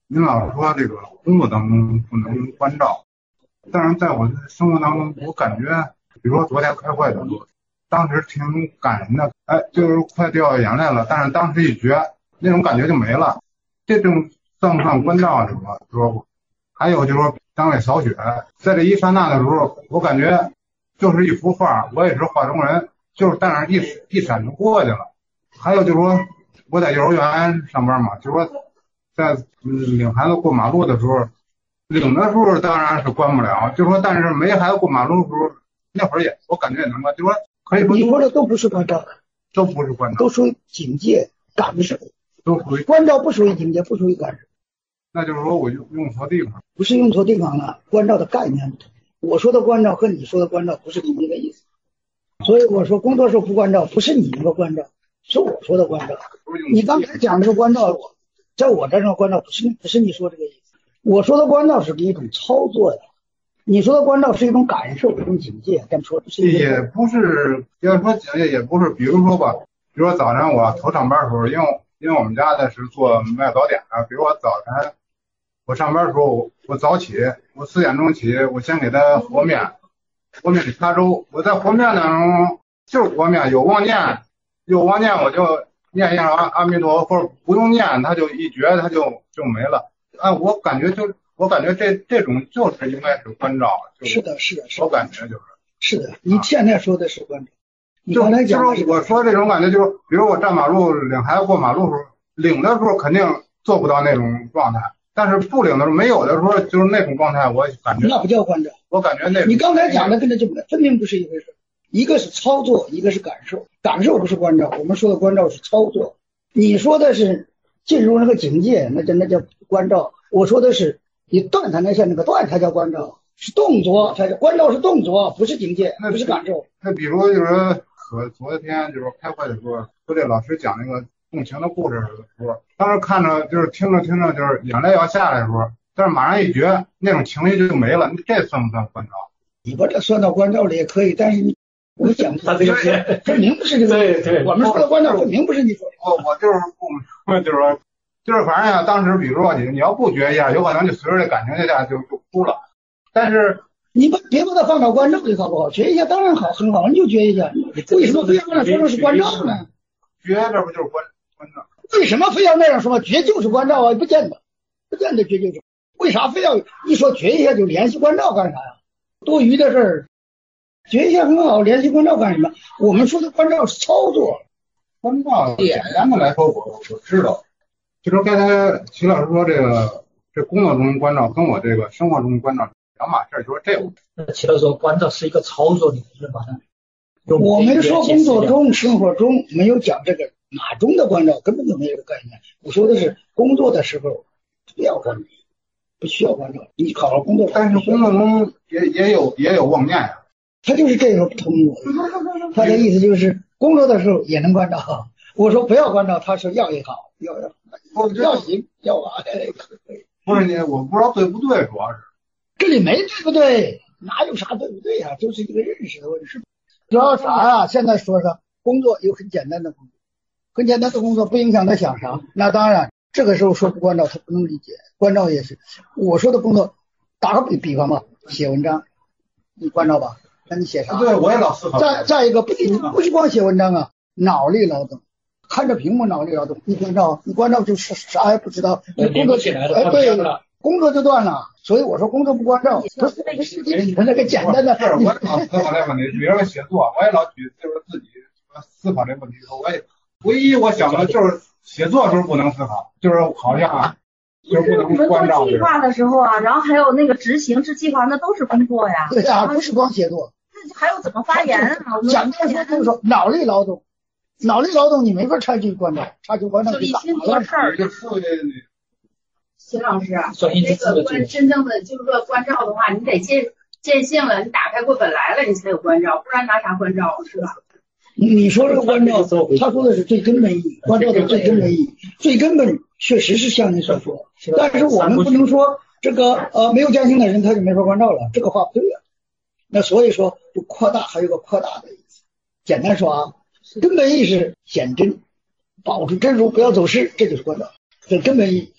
您老说这个工作当中不能关照，但是在我的生活当中，我感觉，比如说昨天开会的时候，当时挺感人的，哎，就是快掉眼泪了，但是当时一觉，那种感觉就没了。这种算不算关照是吧？说，还有就是说单位扫雪，在这一刹那的时候，我感觉就是一幅画，我也是画中人，就是但是一闪就过去了。还有就是说，我在幼儿园上班嘛，就是说在领孩子过马路的时候，领的时候当然是关不了，就是说，但是没孩子过马路的时候，那会儿也我感觉也能关，就是说可以说你说的都不是关照， 都不是关照， 都属于警戒感受， 都属于关照不属于警戒，不属于感受。 那就是说我用错地方， 不是用错地方了，关照的概念不同。我说的关照和你说的关照不是一个意思，所以我说工作时候不关照，不是你那个关照，是我说的关照。你刚才讲这个关照，在我这上关照不是你说这个意思。我说的关照是一种操作的，你说的关照是一种感受，一种警戒。咱们说也不是，要说警戒也不是，比如说吧，比如说早晨我头上班的时候，因为我们家的是做卖早点的，比如我早晨我上班的时候，我早起，我4点钟起，我先给他和面，和面里插粥，我在和面当中就是和面，有妄念我就念一下阿弥陀佛，或者不用念，他就一觉他就没了。我感觉这种就是应该是关照， 是的，是的， 我感觉是的，你现在说的是关照。你刚才讲就是我说这种感觉，就是比如我站马路领孩子过马路的时候，领的时候肯定做不到那种状态，但是不领的时候没有的时候就是那种状态，我感觉那不叫关照。 我感觉那你刚才讲的跟这就分明不是一回事，一个是操作，一个是感受。感受不是关照，我们说的关照是操作。你说的是进入那个境界，那叫关照。我说的是你断它那线那个断，它叫关照，是动作，它叫关照是动作，不是境界，不是感受。 那比如就是说昨天就是开会的时候，和这老师讲那个共情的故事的时候，当时看着就是听着就是眼泪要下来的时候，但是马上一觉那种情绪就没了，这算不算关照？ 你把这算到关照里也可以，但是我讲的分明不是这个。对，我们说的关照分明不是你说的。 我就是说就是反正呀，当时比如说你要不觉一下，有可能就随着这感情一下就哭了，但是。 你别把它放到关照里好不好？觉一下当然好，很好，你就觉一下。为什么非要那样说是关照呢？ 觉这不就是关照？ 为什么非要那样说？觉就是关照啊？不见得觉就是。为啥非要一说觉一下就联系关照干啥呀？多余的事儿，觉一下很好，联系关照干什么？我们说的关照是操作， 关照简单的来说，我知道，就是刚才齐老师说这工作中关照跟我这个生活中关照。两码事，就是这样。 那齐老师说，关照是一个操作，你是把它。 我们说工作中、生活中没有讲这个哪中的关照，根本就没有这个概念。我说的是工作的时候不要关照，不需要关照。你好好工作， 但是工作中也有妄念呀。 他就是这个通路，他的意思就是工作的时候也能关照。我说不要关照，他说要也好，要行要啊， 不是你，我不知道对不对，主要是。 这里没对不对，哪有啥对不对呀？就是一个认识的问题。主要啥啊？现在说工作有很简单的工作，很简单的工作不影响他想啥。那当然，这个时候说不关照他不能理解，关照也是。我说的工作，打个比方吧，写文章，你关照吧？那你写啥？ 对，我也老思考。 再一个，不是光写文章啊，脑力劳动。看着屏幕脑力劳动，你关照就是啥也不知道，你工作起来了，对了。工作就断了，所以我说工作不关照，不是你们那个简单的。 是，我也老思考这问题。比如说写作，我也老举就是自己思考这问题的时候，唯一我想的就是写作的时候不能思考，就是好像就是不能关照。 做计划的时候啊，然后还有那个执行计划，那都是工作呀。 对啊，不是光写作。 还有怎么发言啊？ 讲的说就是说脑力劳动你没法插进关照，插进关照就一心做事儿。齐老师啊，这个真正的就是说关照的话，你得见性了，你打开过本来了，你才有关照，不然拿啥关照是吧？ 你说这个关照，他说的是最根本意义，关照的最根本意义，最根本确实是像您所说，但是我们不能说这个没有见性的人他就没法关照了，这个话不对呀。那所以说就扩大，还有个扩大的意思。简单说啊，根本意识显真，保持真如，不要走失，这就是关照，这根本意义。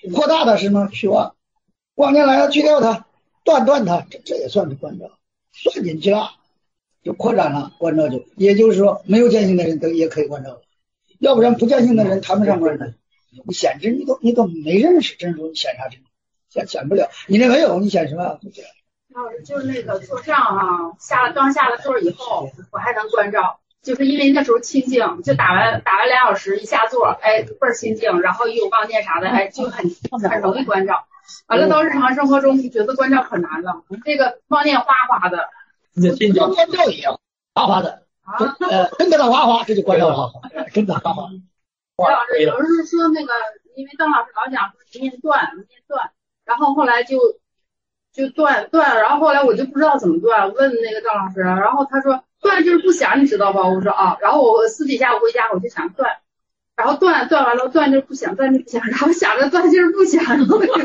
扩大它是吗？虚妄，妄念来了去掉它，断它，这也算是关照，算进去了，就扩展了，关照就，也就是说没有见性的人都也可以关照了，要不然不见性的人谈不上关照。你显知你都没认识真如，你显啥真？显不了，你那没有，你显什么？ 老师就是那个坐上啊，刚下了座以后，我还能关照，就是因为那时候清静，就打完2小时一下座，哎，倍儿清静，然后又有妄念啥的，哎，就很容易关照。完了到日常生活中就觉得关照可难了，这个妄念哗哗的， 跟关照一样，哗哗的，跟着它哗哗，这就关照哗哗，跟着哗哗。 老师有时说那个，因为邓老师老讲说一念断，然后后来就断，然后后来我就不知道怎么断，问那个邓老师，然后他说断就是不想，你知道吧？我说啊，然后我私底下我回家我就想断，然后断完了断就是不想，然后想着断就是不想，然后怎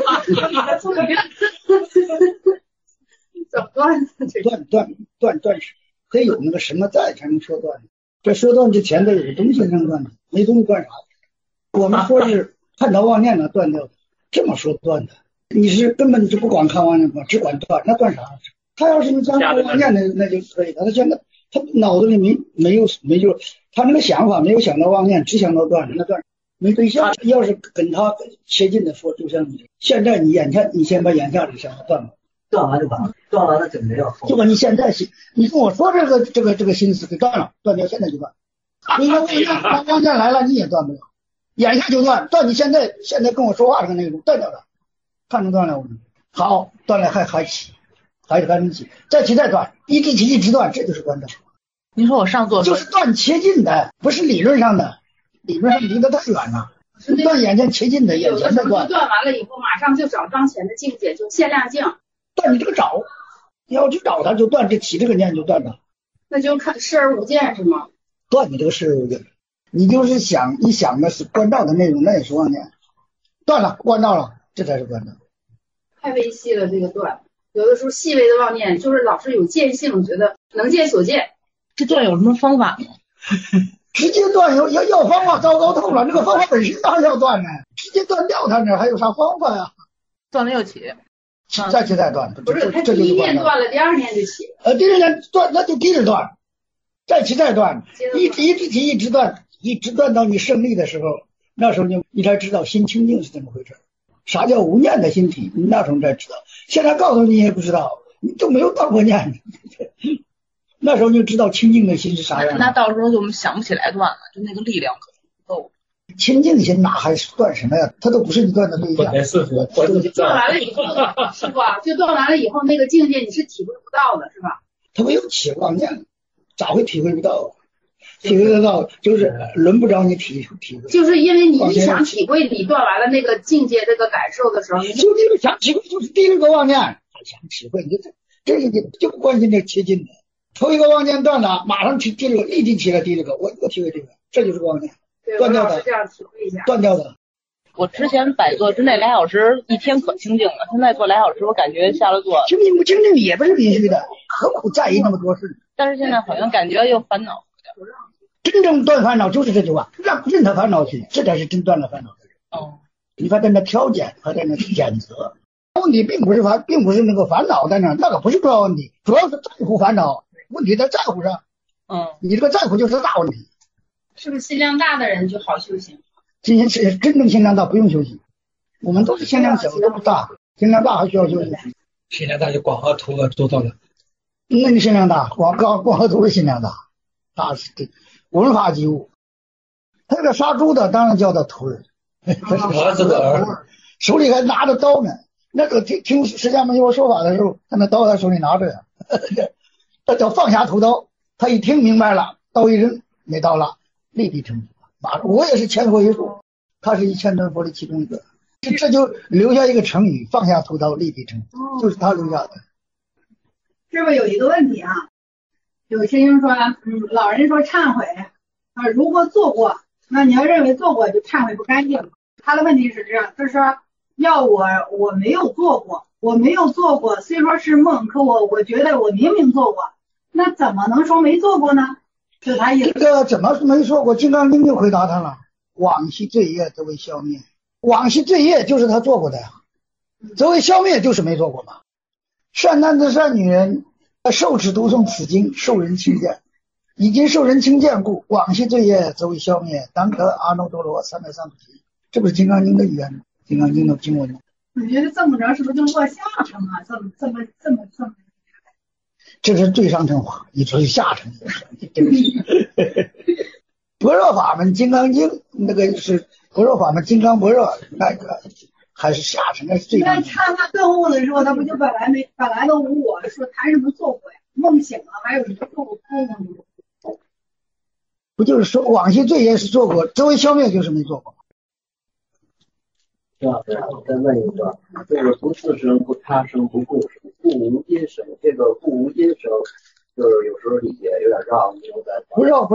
么断？断是得有那个什么在才能说断。这说断之前得有个东西能断的，没东西断啥？我们说是看到妄念了断掉，这么说断的。你是根本就不管看妄念，只管断，那断啥？他要是你讲妄念的那就可以了。他现在他脑子里没有，他那个想法没有想到妄念，只想到断，那断没对象。要是跟他切近的说，就像你现在你眼前，你先把眼下这个想法断了。 断完就完，断完了就没有。 就把你现在心，你跟我说这个心思给断了，断掉现在就断。你看妄念来了你也断不了，眼下就断，你现在跟我说话这个内容断掉了，看成断了。好，断了还起，还能起，再起再断，一直起一直断，这就是关照。 你说我上座就是断切近的，不是理论上的，理论上离得太远了。断眼前切近的，眼前的断。 断完了以后，马上就找当前的境界，就限量境。 断你这个找，你要去找它就断，这起这个念就断了。 那就看视而无见是吗？ 断你这个视而无见，你就是你想的是关照的内容，那也是妄念。断了，关照了，这才是关照。 太微细了，这个断，有的时候细微的妄念，就是老是有见性，觉得能见所见。 这断有什么方法吗？ 直接断要方法，糟糕透了。这个方法本身当然要断呢，直接断掉它，那还有啥方法呀？ 断了又起。 再起再断， 不是他第一念断了，第二念就起。 第二念断，那就接着断，再起再断，一直起一直断，一直断到你胜利的时候，那时候你才知道心清净是怎么回事。啥叫无念的心体？你那时候才知道。现在告诉你也不知道，你都没有断过念，那时候就知道清净的心是啥样。 那到时候就想不起来断了，就那个力量可能不够。 清净心哪还是断什么呀？它都不是你断的对象。 断完了以后，师傅就断完了以后，那个境界你是体会不到的，是吧？ 他没有起妄念，咋会体会不到？体会得到，就是轮不着你体会。 就是因为你想体会你断完了那个境界这个感受的时候， 就这个想体会就是第六个妄念，想体会，你这个就不关心这切近的。头一个妄念断了，马上第六个立即起了第六个，我体会这个，这就是妄念。断掉的，断掉的。 我之前摆坐之内2小时，一天可清静了。现在坐2小时，我感觉下了座清静不清静也不是必须的，何苦在意那么多事？ 但是现在好像感觉又烦恼。 真正断烦恼就是这句话，让任他烦恼去，这才是真断了烦恼的人。 哦， 你还在那挑拣，还在那谴责。问题并不是那个烦恼在那，那个不是主要问题，主要是在乎烦恼，问题在在乎上。你这个在乎就是大问题。 是不是心量大的人就好修行？ 真正心量大不用修行，我们都是心量小都不大，心量大还需要修行。 心量大就广和图都到了。 那你心量大，广和图是心量大，大是这文法及物。他这个杀猪的当然叫他徒儿， 儿子的儿， 手里还拿着刀呢。那个听释迦牟尼佛说法的时候，他那刀在手里拿着呀，他叫放下屠刀。他一听明白了，刀一扔，没刀了。立地成佛，我也是千佛一树，他是1000尊佛的其中一个，这就留下一个成语，放下屠刀立地成佛，就是他留下的。 师傅有一个问题啊，有师兄说，老人说忏悔如果做过，那你要认为做过就忏悔不干净。他的问题是这样，他说要我没有做过，虽说是梦，可我觉得我明明做过，那怎么能说没做过呢？这他意思。 这个怎么没说过？金刚经就回答他了：往昔罪业都为消灭， 往昔罪业就是他做过的呀，则为消灭就是没做过嘛。善男子善女人受持读诵此经，受人亲见，已经受人亲见故，往昔罪业则为消灭，当得阿耨多罗三藐三菩提。这不是《金刚经》的语言吗？《金刚经》的经文吗？ 我觉得这么着是不是就落下乘啊？这么。 这是最上乘法，你说是下乘的事，这个是般若法门《金刚经》，那个是般若法门《金刚般若》，那个还是下乘的最上乘。 那他顿悟的时候，他不就本来都无我，说谈什么做鬼？梦醒了，还有一个做过梦呢？ 不就是说往昔罪业是做过，则为消灭就是没做过。 徐老师，我再问一个，就是不自生、不他生、不共生、不无因生，这个不无因生，就是有时候理解有点绕，你有在不绕。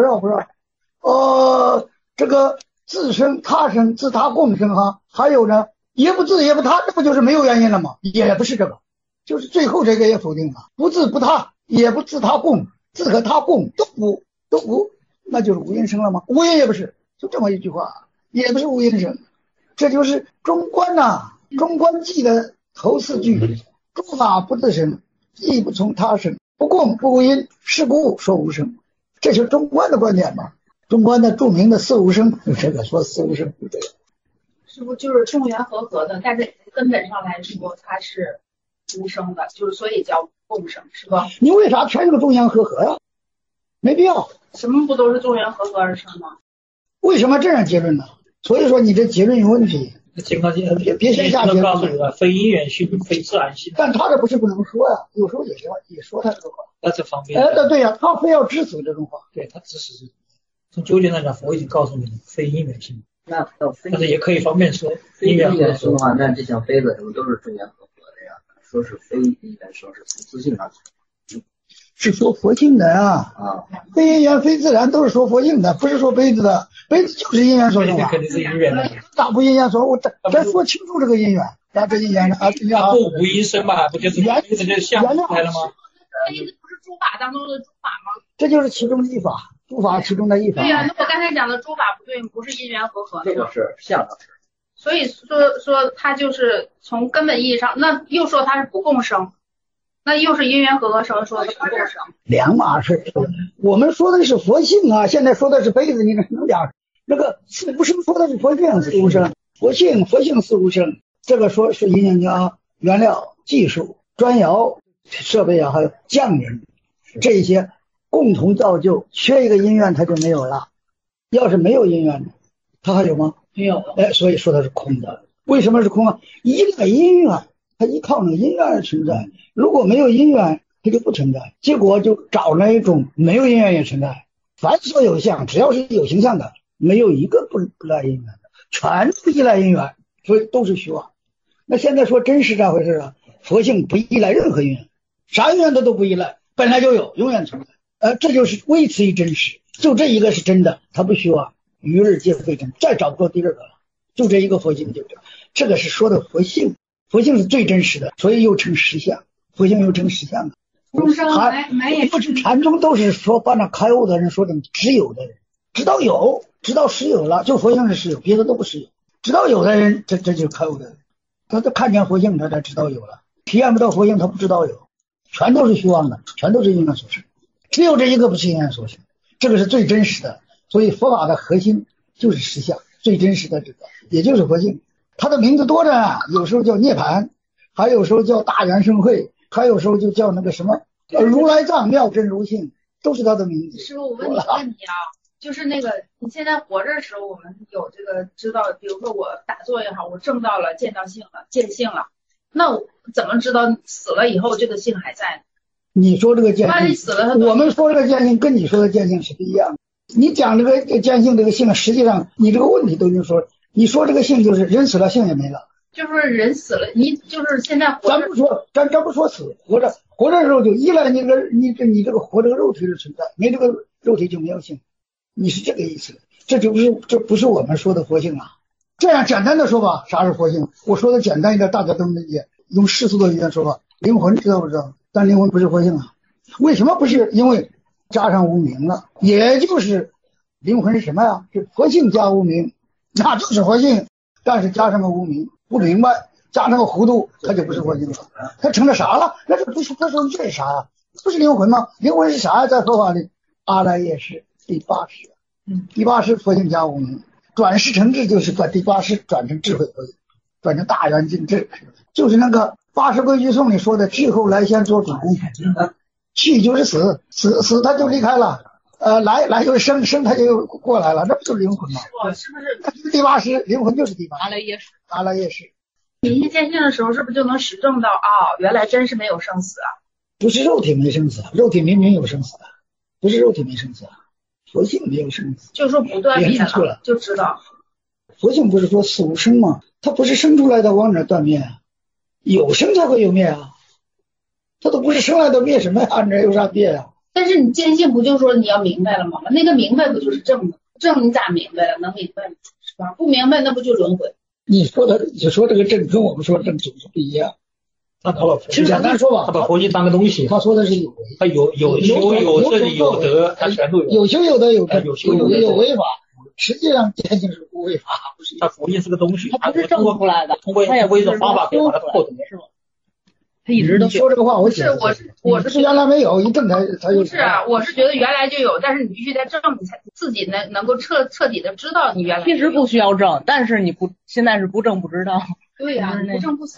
这个自生、他生、自他共生哈，还有呢，也不自也不他，这不就是没有原因了吗？也不是这个，就是最后这个也否定了，不自不他，也不自他共，自和他共都不，那就是无因生了吗？无因也不是，就这么一句话，也不是无因生。这就是中观中观记的头4句，诸法不自生，亦不从他生，不共不无因，是故说无生。这是中观的观点嘛？中观的著名的四无生，这个说四无生不对， 是不是就是众缘和合的？但是根本上来说，它是无生的，就是所以叫共生，是吧？ 你为啥全是个众缘和合呀？没必要。 什么不都是众缘和合而生吗？ 为什么这样结论呢？所以说你这结论有问题。 金刚经别先下结论。 告诉你了，非因缘性，非自然性。 但他这不是不能说呀，有时候也说他这个话。 那这方面。 对呀，他非要支持这种话。 对，他支持。从究竟上讲，佛已经告诉你了，非因缘性。 那但是也可以方便说，因缘生的话，那这像杯子什么都是众缘和合的呀。说是非因缘生，是从自性上去。 是说佛性的呀，非因缘非自然都是说佛性的，不是说杯子的，杯子就是因缘所生啊， 肯定是因缘的。 咋不因缘所生？我咱说清楚这个因缘，咱这因缘呢不无因生嘛，不就是杯子就像出来了吗？ 杯子不是诸法当中的诸法吗？ 这就是其中的一法，诸法其中的一法。 对呀，那我刚才讲的诸法不对，不是因缘和合的。 这个是相的是。 所以说它就是从根本意义上，那又说它是不共生。那又是因缘和合生，说的不共生， 两码事。我们说的是佛性啊，现在说的是杯子，你能讲那个四无生说的是佛性四无生，佛性四无生，这个说是因缘家原料、技术、砖窑设备啊，还有匠人这一些共同造就，缺一个因缘它就没有了。要是没有因缘，它还有吗？ 没有。 所以说它是空的。为什么是空啊？依赖因缘。它依靠那个因缘而存在，如果没有因缘，它就不存在。结果就找那一种没有因缘也存在。凡所有相，只要是有形象的，没有一个不赖因缘的，全都依赖因缘，所以都是虚妄。那现在说真实这回事啊，佛性不依赖任何因缘，啥因缘它都不依赖，本来就有，永远存在。这就是唯此一真实，就这一个是真的，它不虚妄，余日皆非真，再找不到第二个了。就这一个佛性，就这个是说的佛性。佛性是最真实的，所以又成实相。佛性又成实相的。不是禅宗都是说把那开悟的人说成只有的人，知道有，知道实有了，就佛性是实有，别的都不实有。知道有的人，这就是开悟的人，他都看见佛性，他才知道有了。体验不到佛性，他不知道有，全都是虚妄的，全都是因缘所生。只有这一个不是因缘所生，这个是最真实的。所以佛法的核心就是实相，最真实的这个，也就是佛性。它的名字多着，有时候叫涅槃，还有时候叫大圆盛会，还有时候就叫那个什么如来藏妙真如性，都是它的名字。 师傅，我问你个问题啊，就是那个你现在活着的时候，我们有这个知道，比如说我打坐也好，我证到了见到性了，见性了，那我怎么知道死了以后这个性还在呢？ 你说这个见性， 死了我们说这个见性跟你说的见性是不一样的。你讲这个见性这个性，实际上你这个问题都已经说。你说这个性就是人死了，性也没了， 就是人死了，你就是现在活着。 咱不说死，活着的时候就依赖你这个活这个肉体的存在，没这个肉体就没有性，你是这个意思。这不是我们说的佛性啊。这样简单的说吧，啥是佛性？我说的简单一点，大家都能理解。用世俗的语言说吧，灵魂知道不知道？但灵魂不是佛性啊。为什么不是？因为加上无明了，也就是灵魂是什么呀？是佛性加无明。那就是佛性， 但是加上个无明，不明白，加上个糊涂，它就不是佛性了，它成了啥了？那就不是，他说这是啥呀？不是灵魂吗？灵魂是啥呀？在佛法里，阿赖耶识第八识，第八识佛性加无明，转识成智就是把第八识转成智慧佛性，转成大圆净智，就是那个八识规矩颂里说的去后来先做主公，去就是死，死他就离开了。来就是生他就过来了，那不就是灵魂吗？ 是不是？ 那就是第八识，灵魂就是第八识。 阿赖耶识。 阿赖耶识。 你一见性的时候，是不是就能实证到原来真是没有生死啊？ 不是肉体没生死，肉体明明有生死，不是肉体没生死，佛性没有生死。 就说不断灭了，就知道。 佛性不是说死无生吗？它不是生出来的往哪断灭啊？有生才会有灭啊，它都不是生来的灭什么呀？按着有啥灭啊？ 但是你见性不就说你要明白了吗？那个明白不就是正吗？正你咋明白了？能明白吗？是吧？不明白那不就轮回？ 你说这个正跟我们说的正就是不一样。他把佛性简单说吧， 他把佛性当个东西， 他说的是有为， 他有修有正有德，他全都有。 有修有德有正，有违法。实际上见性是无违法，不是。 他佛性是个东西， 他不是证出来的， 通过一种方法可以把它破懂，是吧？ 他一直都说这个话，我是原来没有，一证才有。 不是啊，我是觉得原来就有，但是你必须得证，你才自己能够彻底的知道你原来。 其实不需要证，但是你现在是不证不知道。 对呀，不证不死。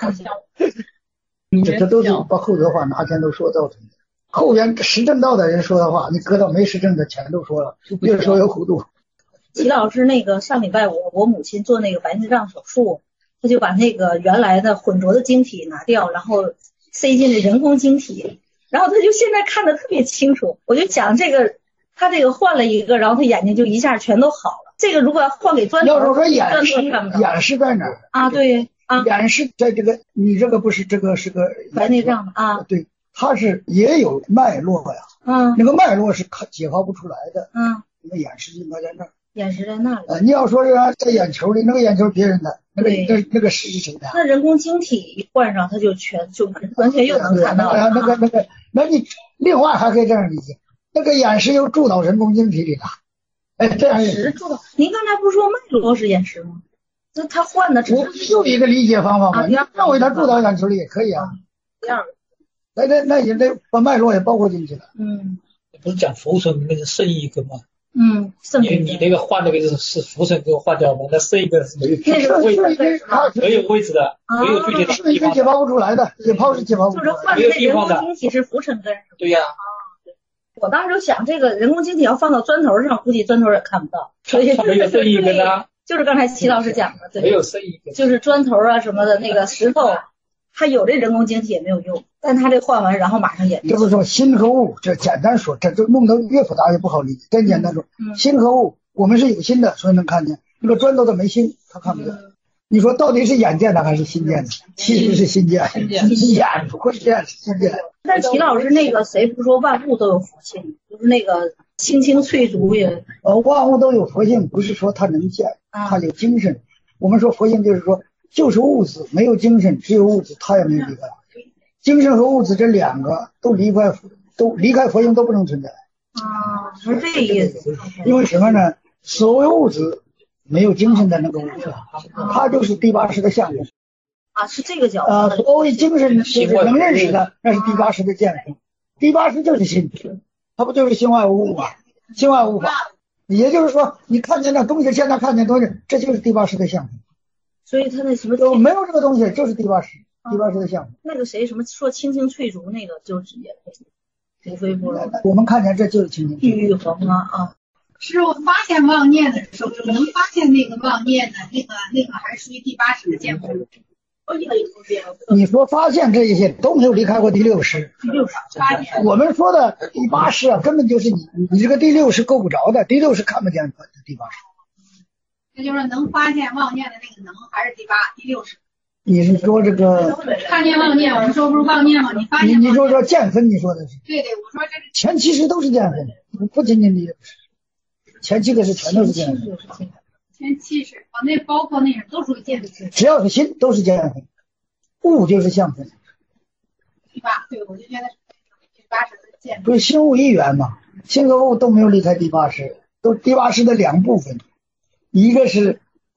这都是把后德话拿全都说造成的。后边实证道的人说的话，你搁到没实证的全都说了，越说越糊涂。 齐老师，那个上礼拜我母亲做那个白内障手术，他就把那个原来的混浊的晶体拿掉，然后塞进了人工晶体，然后他就现在看得特别清楚。我就讲这个，他这个换了一个，然后他眼睛就一下全都好了。这个如果要换给钻头， 要是说眼视在哪儿啊？对啊， 眼视在这个，你这个不是这个是个白内障啊？ 对，它是也有脉络呀。那个脉络是解剖不出来的。那个眼视应该在那儿。 眼识在那里。 你要说是在眼球里，那个眼球别人的，那个是谁的？ 那人工晶体一换上，它就完全又能看到了。 那你另外还可以这样理解，那个眼识又注到人工晶体里了。这样也注到。您刚才不是说脉络是眼识吗？那他换的只是有一个理解方法嘛？你认为他注到眼球里也可以啊。 第二个。 那也得把脉络也包括进去了。 不是讲浮生那个剩一个吗？你那个换那个是浮生给我换掉吗？那剩一个是没有具体的位置，没有位置的，没有具体的地方， 解剖不出来的，解剖是解剖不出来的， 就是换的那人工晶体是浮尘根。 对呀。 我当时就想，这个人工晶体要放到砖头上，估计砖头也看不到。所以没有剩一根啊。 就是刚才齐老师讲的，对， 没有剩一根， 就是砖头啊什么的那个石头。他有这人工晶体也没有用，但他这换完然后马上也。 这不是说心和物，这简单说，这弄得越复杂越不好理解。真简单说，心和物，我们是有心的，所以能看见。那个砖头它没心，他看不见。你说到底是眼见的还是心见的？其实是心见，眼不会见，是心见。 但齐老师那个谁不说万物都有佛性，就是那个青青翠竹也。 万物都有佛性，不是说它能见，它有精神。我们说佛性就是说。就是物质，没有精神，只有物质，它也没有离开。精神和物质这两个都离开佛性都不能存在。 是这个意思。 因为什么呢？所谓物质没有精神的那个物质，它就是第八识的象征。 是这个角度。 所谓精神就是能认识的，那是第八识的见证。第八识就是心，它不就是心外无物吗？心外无法。也就是说，你看见那东西，现在看见东西，这就是第八识的象征。 所以他那什么都没有这个东西，就是第八识，第八识的项目。 那个谁什么说青青翠竹那个就是也无非不了。 我们看见这就是青青翠竹。 玉衡啊。 师傅发现妄念的时候，能发现那个妄念的那个还属于第八识的见闻。 你说发现这一些都没有离开过第六识。 第六识发现。 我们说的第八识根本就是你这个第六识够不着的，第六识看不见第八识。 那就是能发现妄念的那个能还是第六识？ 你是说这个看见妄念？我们说不是妄念吗？你发现你说见分，你说的是？ 对，我说这是前七识都是见分，不仅仅第六识，前七个是全都是见分。 前七识那包括那种都属于见分。 只要是心都是见分，物就是相分。 第八，对，我就觉得第八识是见分。 不是心物一元嘛？心和物都没有离开第八识，都第八识的两部分。一个是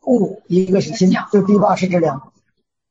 物，一个是心，就第八识这两个。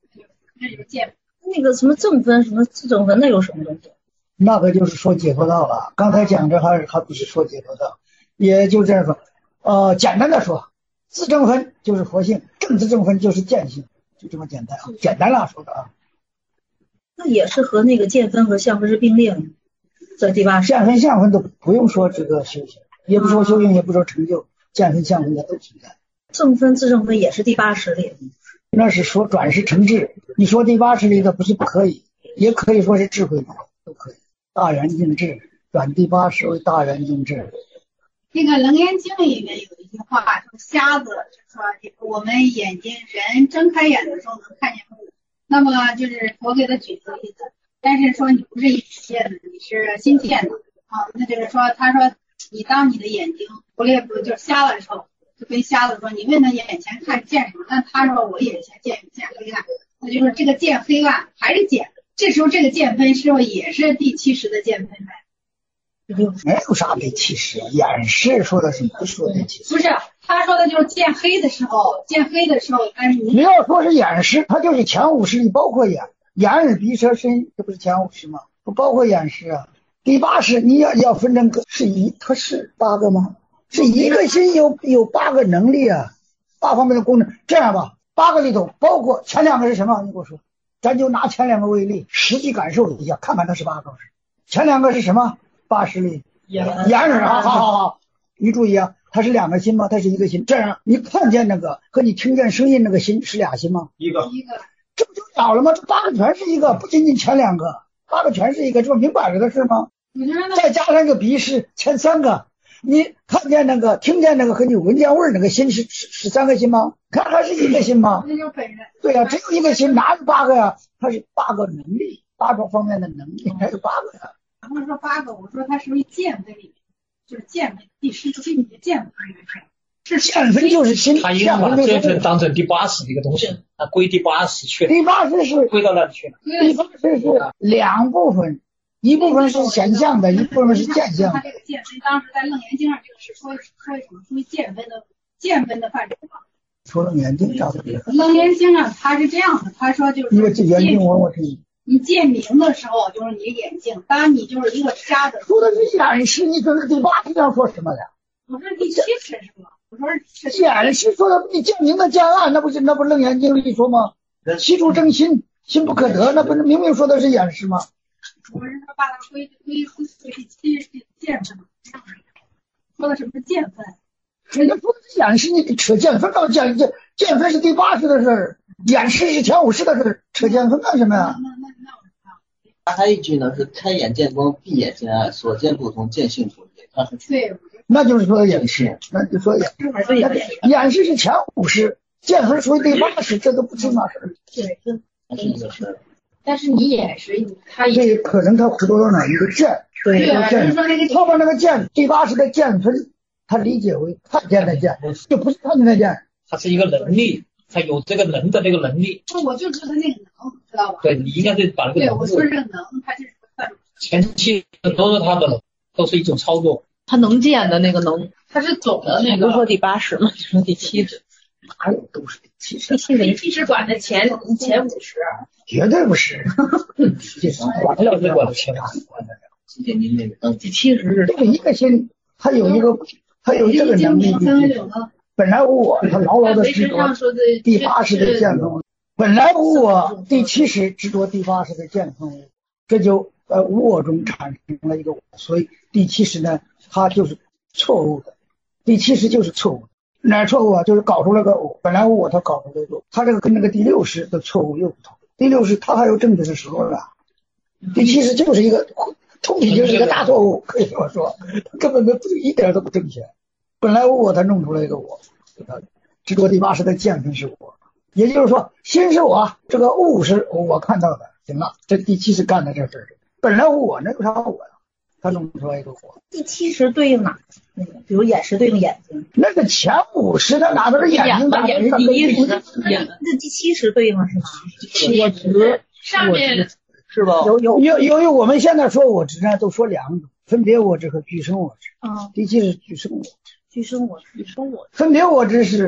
那个什么正分，什么自正分，那有什么东西？ 那个就是说解脱道了。刚才讲的还不是说解脱道，也就这样说。简单的说，自正分就是佛性，正自正分就是见性，就这么简单啊。简单了说的啊。 那也是和那个见分和相分是并列的，在第八识。 见分相分都不用说这个修行，也不说修行，也不说成就，见分相分的都存在。 正分自正分也是第八识里。 那是说转识成智，你说第八识里的不是不可以，也可以说是智慧的，都可以。大圆净智，转第八识为大圆净智。 那个《楞严经》里面有一句话，说瞎子就说我们眼睛人睁开眼的时候能看见物，那么就是我给他举个例子，但是说你不是眼见的，你是心见的啊，那就是说他说你当你的眼睛不就是瞎了的时候，就跟瞎子说你问他眼前看见什么，但他说我眼前见黑暗，那就是这个见黑暗还是见，这时候这个见分是不是也是第七识的见分呗？ 没有啥第七识，眼识说的是不说第七识。 不是，他说的就是见黑的时候，但是你要说是眼识，它就是前五识里包括眼耳鼻舌身，这不是前五识吗？不包括眼识啊。第八识你要分成个是它是8个吗？是一个心有8个能力啊，8方面的功能。这样吧，8个里头包括前2个是什么？你给我说，咱就拿前2个为例，实际感受一下，看看它是8个是。前2个是什么？8识里眼耳啊，好，你注意啊，它是2个心吗？它是一个心。这样你看见那个和你听见声音那个心是俩心吗？ 一个， 这不就了了吗？这8个全是一个，不仅仅前2个，8个全是一个，这不明摆着的事吗？再加上个鼻是前3个，你看见那个听见那个和你闻见味儿那个心是3个心吗？看还是一个心吗？ 那就是本人。 对呀，只有一个心，哪有8个呀？它是8个能力，8种方面的能力，还有8个呀。 不是说8个，我说它是不是见分里面，就是见分第十识里面见分是见分就是心， 他应该把见分当成第八识的一个东西，他归第八识去了。 第八识是归到那里去了。 第八识是2部分，一部分是显象的，一部分是见象的。 他这个见分，当时在《楞严经》上这个是说什么？属于见分的范畴吗？ 说楞严经上的。 楞严经上他是这样的，他说就是因为这原经我是。 你见明的时候就是你眼睛，当你就是一个瞎子。 说的是眼识，你说是第八识要说什么的？ 我说第七识是吧？我说是眼识说的你见明的见暗，那不楞严经里说吗？其处正心，心不可得，那不是明明说的是眼识吗？ 我是说把它归第七识见分，说的什么是见分？ 人家说的是眼识，你扯见分到见分是第八识的事儿，眼识是前五识的事儿，扯见分干什么呀？ 他还一句呢，是开眼见光，闭眼见暗，所见不同，见性同异。他是对， 那就是说眼识，那就说眼识是前五识，见分属于第八识，这都不是嘛事儿。 对，但是你眼识，他这可能他回头到哪一个见， 对， 见，他把那个见第八识的见分，他理解为看见的见，就不是看见的见， 它是一个能力。他有这个能的这个能力， 我就知道那个能，知道吧？ 对，你应该是把那个能。 对，我说这个能，它就是前期都是他的能，都是一种操作。 他能见的那个能， 他是总的那个。 不是说第八识吗？你说第七识？ 哪有都是第七识？ 第七识管的前5识， 绝对不是。 管了这管的前5识，管的。 第七识是这个一个心，他有这个能力。本来无我，他牢牢的执着第八识的见分；本来无我，第七识执着第八识的见分，这就无我中产生了一个我，所以第七识呢，它就是错误的。第七识就是错误的，哪错误啊？就是搞出了个我，本来无我，他搞出了个我，他这个跟那个第六识的错误又不同。第六识他还有正确的时候了，第七识就是一个通体就是一个大错误，可以这么说，根本一点都不正确。本来无我，他弄出来一个我，执着第八识的见分是我，也就是说心是我，这个物是我看到的，行了，这第七识干的这事儿，本来无我，那有啥我呀？他弄出来一个我。 第七识对应哪？那个，比如眼识对应眼睛， 那个前五识他哪都是眼睛， 眼是第一识， 那第七识对应了是吗？ 我执上面是吧？ 由于我们现在说我执呢，都说两种，分别我执和俱生我执。 啊， 第七是俱生我执。 俱生我执， 分别我执是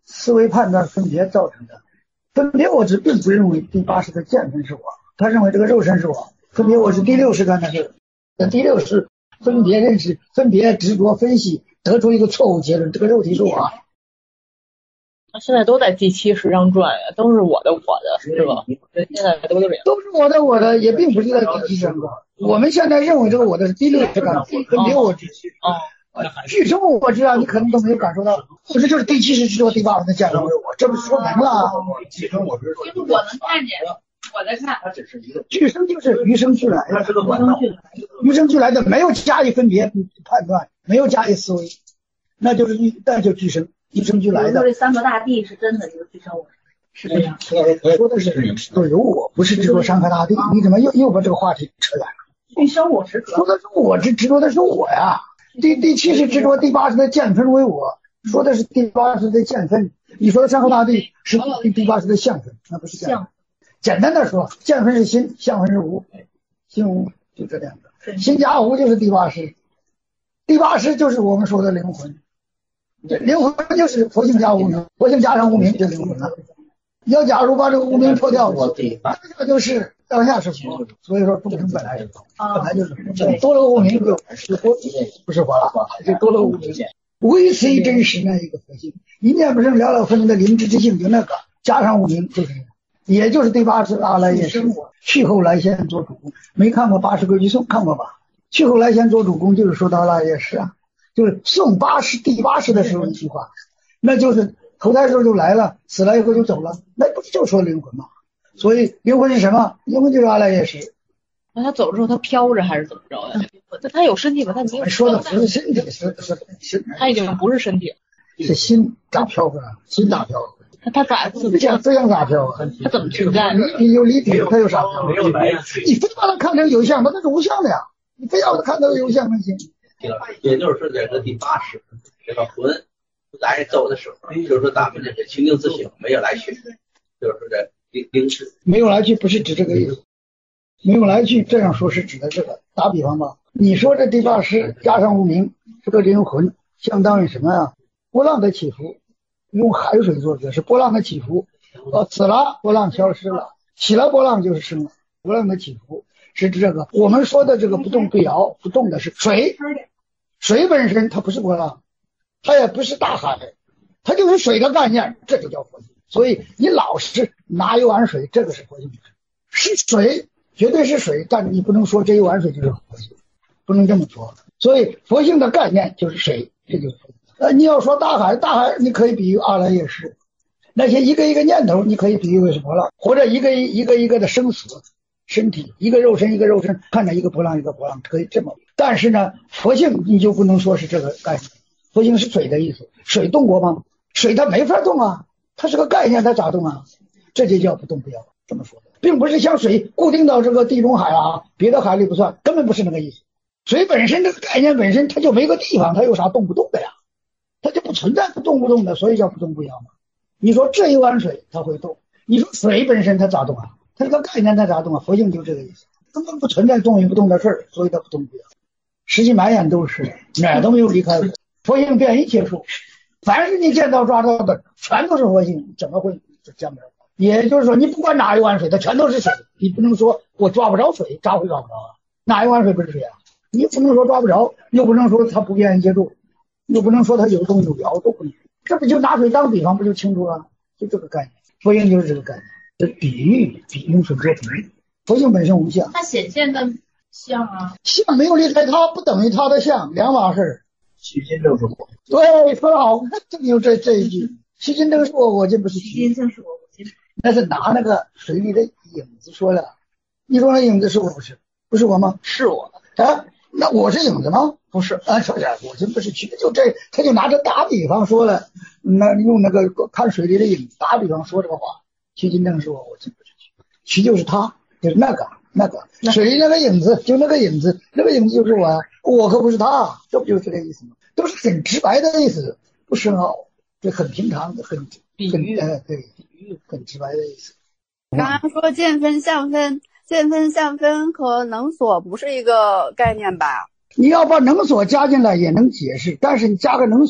思维判断分别造成的。分别我执并不认为第八识的见分是我，他认为这个肉身是我。分别我执第六识干的事，第六识分别认识、分别执着、分析，得出一个错误结论，这个肉体是我。 现在都在第七识上转呀，都是我的，是吧？现在都这样， 都是我的，也并不是在第七识上转。我们现在认为这个我的是第六识干的，分别我执。具生我知啊，你可能都没有感受到，这就是第七识执着第八识的见分为我，这不是说明了？ 具生我知，就是我能看见，我在看。它只是一个具生就是与生俱来的，与生俱来的，没有加以分别判断，没有加以思维，那就具生，与生俱来的。 说这三个大地是真的，就是具生我是这样。 说的是有我，不是执着山河大地，你怎么又把这个话题扯远了？ 具生我执着， 说的是我执着的是我呀。第七识执着第八识的见分为我，说的是第八识的见分。你说的山河大地是第八识的相分，那不是相分。简单的说，见分是心，相分是无，心无就这两个。心加无就是第八识，第八识就是我们说的灵魂。灵魂就是佛性加无明，佛性加上无明就灵魂了。要假如把这个无明脱掉，这就是当下是佛。所以说众生本来是佛，本来就是佛，多了无明就是佛，不是佛了，就多了无明。唯此一真实那一个佛性，一念不生了了分明的灵知之性，就那个加上无明就是，也就是第八识阿赖耶识。去后来先做主公，没看过八识规矩颂？看过吧？去后来先做主公就是说到阿赖耶识啊，就是诵第八识的时候一句话，那就是投胎时候就来了，死了以后就走了，那不就说灵魂吗？所以灵魂是什么？灵魂就是阿赖耶识。 那他走之后他飘着还是怎么着呀？那他有身体吧？他没有。 说的不是身体，是他已经不是身体， 是心咋飘着？心咋飘？ 他咋这样咋飘啊？ 他怎么存在？ 你有离体，他有啥飘？你非把它看成有相，那是无相的呀！你非要看到有相能行？ 也就是说，这个第八识这个魂来走的时候，就是说咱们这个清净自性没有来去，就是说这灵识没有来去，不是指这个意思。没有来去，这样说是指的这个。打比方吧，你说这第八识加上无明，这个灵魂相当于什么呀？波浪的起伏，用海水做解释，波浪的起伏，死了波浪消失了，起了波浪就是生了。波浪的起伏是指这个。我们说的这个不动不摇，不动的是水，水本身它不是波浪，它也不是大海，它就是水的概念，这就叫佛性。所以你老是拿一碗水，这个是佛性，是水。绝对是水，但你不能说这一碗水就是佛性，不能这么说。所以佛性的概念就是水，这就是佛性。你要说大海，大海你可以比喻阿赖耶识，那些一个一个念头你可以比喻为什么了？或者一个的生死身体，一个肉身一个肉身，看着一个波浪一个波浪，可以这么。但是呢，佛性你就不能说是这个概念，佛性是水的意思。水动过吗？水它没法动啊，它是个概念，它咋动啊？这就叫不动不摇，这么说的。并不是像水固定到这个地中海啊，别的海里不算，根本不是那个意思。水本身这个概念本身它就没个地方，它有啥动不动的呀？它就不存在不动不动的，所以叫不动不摇嘛。你说这一碗水它会动，你说水本身它咋动啊？它这个概念它咋动啊？佛性就这个意思，根本不存在动与不动的事儿，所以它不动不摇。实际满眼都是，哪儿都没有离开过。佛性遍一切处，凡是你见到抓到的全都是佛性，怎么会这样的？也就是说，你不管哪一碗水，它全都是水。你不能说我抓不着水，咋会抓不着啊？哪一碗水不是水啊？你不能说抓不着，又不能说它不变接住，又不能说它有动有摇，都不能。这不就拿水当比方，不就清楚了？就这个概念，佛性就是这个概念，这比喻，用水做比喻。佛性本身无相， 它显现的相啊， 相没有离开它，不等于它的相，两码事。 虚心正是我。 对，说得好，正有这一句。虚心正是我竟不是虚心正是我。 那是拿那个水里的影子说的，你说那影子是我不是我吗？ 是我啊，那我是影子吗？ 不是啊，说呀，我真不是去，就这，他就拿着打比方说了，那用那个看水里的影子打比方说这个话，虚心正是我真不是去，虚就是他，就是那个水里那个影子，就那个影子，那个影子就是我呀，我可不是他，这不就是这个意思吗？都是很直白的意思，不深奥，这很平常的，很比喻， 对。很直白的意思。 刚刚说见分相分，见分相分和能所不是一个概念吧？ 你要把能所加进来也能解释，但是你加个能所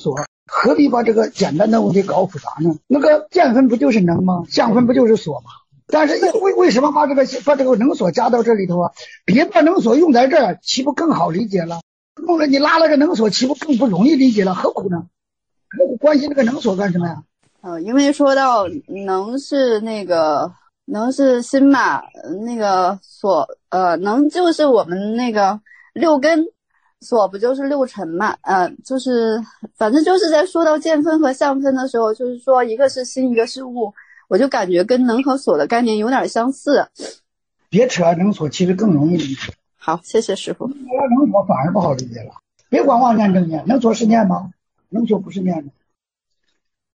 何必把这个简单的问题搞复杂呢？那个见分不就是能吗？相分不就是所吗？但是为什么把这个能所加到这里头啊？别把能所用在这儿，岂不更好理解了？弄了你拉了个能所，岂不更不容易理解了？何苦呢？何苦关心这个能所干什么呀？ 因为说到能是心嘛，那个所能就是我们那个六根，所不就是六尘嘛？就是反正就是在说到见分和相分的时候，就是说一个是心，一个是物。我就感觉跟能和所的概念有点相似。 别扯能所，其实更容易理解。 好，谢谢师傅。 能所反而不好理解了。别管妄念正念，能所是念吗？能所不是念吗？